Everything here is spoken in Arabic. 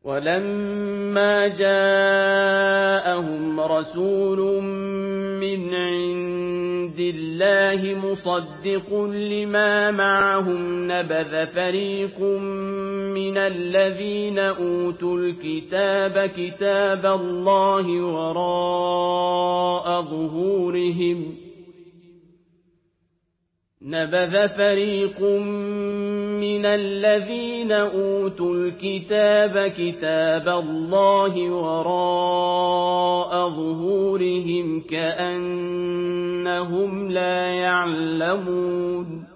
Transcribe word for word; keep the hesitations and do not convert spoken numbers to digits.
وَلَمَّا جَاءَهُمْ رَسُولٌ مِّنْ عِندِ اللَّهِ مُصَدِّقٌ لِّمَا مَعَهُمْ نَبَذَ فَرِيقٌ مِّنَ الَّذِينَ أُوتُوا الْكِتَابَ كِتَابَ اللَّهِ وَرَاءَ ظُهُورِهِمْ نَبَذَ فَرِيقٌ مِّنَ الَّذِينَ أُوتُوا الْكِتَابَ كِتَابَ اللَّهِ وَرَاءَ ظُهُورِهِمْ كَأَنَّهُمْ لَا يَعْلَمُونَ